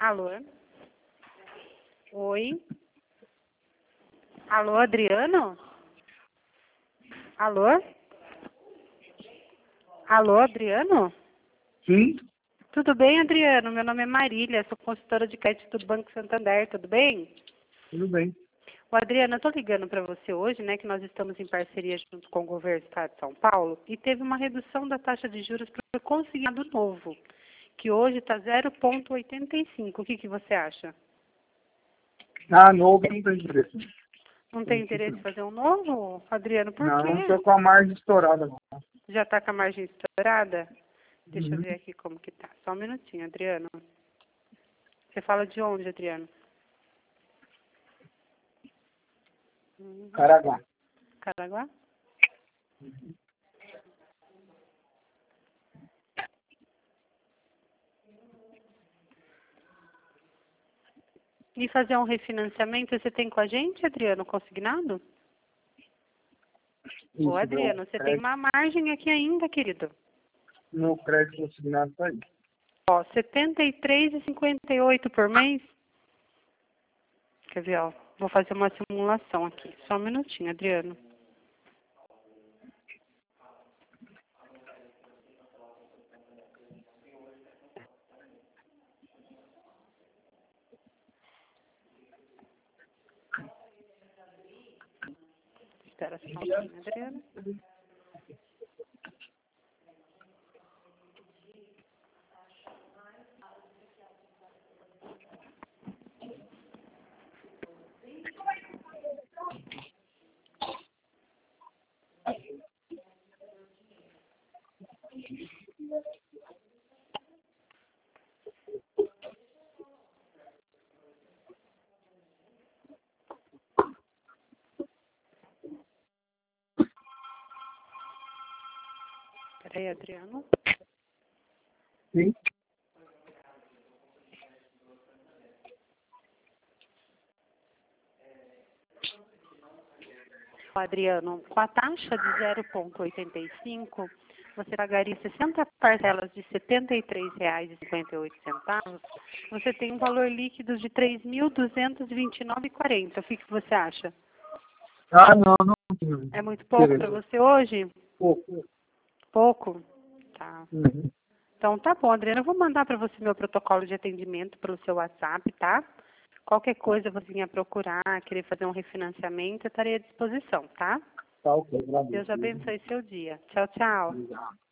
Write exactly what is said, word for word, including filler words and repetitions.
Alô? Oi? Alô, Adriano? Alô? Alô, Adriano? Sim, Tudo bem, Adriano? Meu nome é Marília, sou consultora de crédito do Banco Santander, tudo bem? tudo bem. O Adriano, eu estou ligando para você hoje, né, que nós estamos em parceria junto com o governo do Estado de São Paulo e teve uma redução da taxa de juros para o consignado novo, que hoje está zero vírgula oitenta e cinco. O que, que você acha? Ah, novo não tem interesse. Não tem interesse em fazer um novo, Adriano? Por Não, quê? não estou com a margem estourada. Não. Já está com a margem estourada? Deixa eu Uhum. ver aqui como que tá. Só um minutinho, Adriano. Você fala de onde, Adriano? Uhum. Caraguá. Caraguá? E fazer um refinanciamento, você tem com a gente, Adriano, consignado? Ô, Isso, Adriano, meu você tem crédito, uma margem aqui ainda, querido. meu crédito consignado está aí. Ó, setenta e três reais e cinquenta e oito por mês. Quer ver, ó. Vou fazer uma simulação aqui. Só um minutinho, Adriano. Espera só um pouquinho, Adriano. Espera aí, Adriano. Sim. Ó, Adriano, com a taxa de zero vírgula oitenta e cinco, você pagaria sessenta parcelas de setenta e três reais e cinquenta e oito centavos. Você tem um valor líquido de três mil duzentos e vinte e nove reais e quarenta centavos. O que, que você acha? Ah, não, não tenho É muito pouco para interesse. você hoje? Pouco. Pouco? Tá. Uhum. Então tá bom, Adriana. Eu vou mandar para você meu protocolo de atendimento pelo seu WhatsApp, tá? Qualquer coisa você vinha procurar, querer fazer um refinanciamento, eu estarei à disposição, tá? Tá ok, Deus agradeço. abençoe seu dia. Tchau, tchau. Obrigado.